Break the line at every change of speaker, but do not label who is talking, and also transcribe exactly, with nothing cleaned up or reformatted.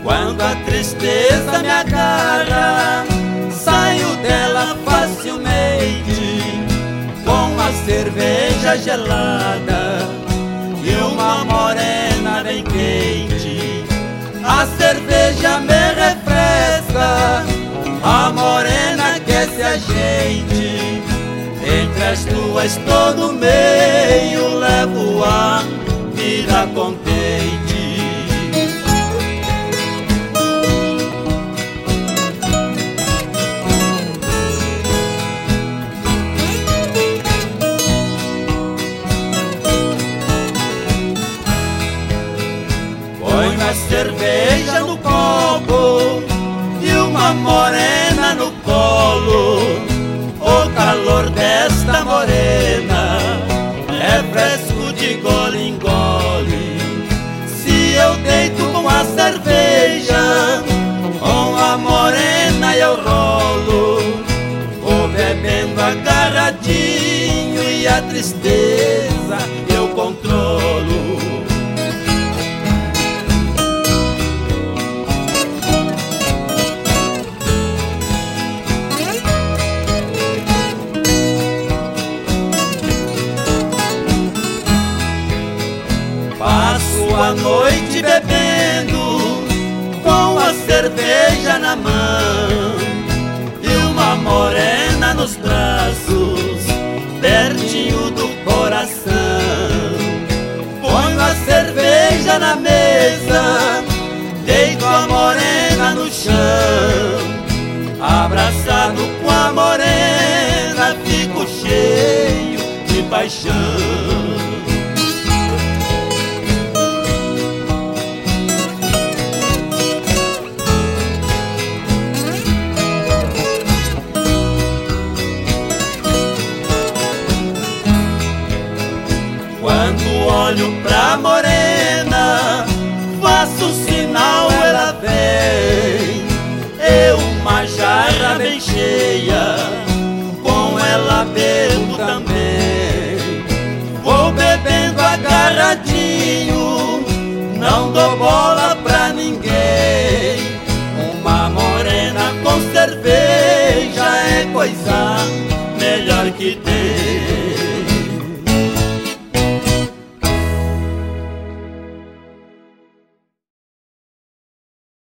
Quando a tristeza me agarra, saio dela facilmente, com a cerveja gelada e uma morena bem quente. A cerveja me refresca, a morena aquece a gente. Entre as duas tô no meio, levo a vida contente. Põe a cerveja no copo e uma morena no colo. O calor desta morena é fresco de gole em gole. Se eu deito com a cerveja, com a morena eu rolo. Vou bebendo agarradinho e a tristeza eu controlo. Passo a noite bebendo, com a cerveja na mão e uma morena nos braços, pertinho do coração. Ponho a cerveja na mesa, deito a morena no chão. Abraçado com a morena, fico cheio de paixão. Quando olho pra morena, faço sinal, ela vem. Eu uma jarra bem cheia, com ela bebo também. Vou bebendo agarradinho, não dou bola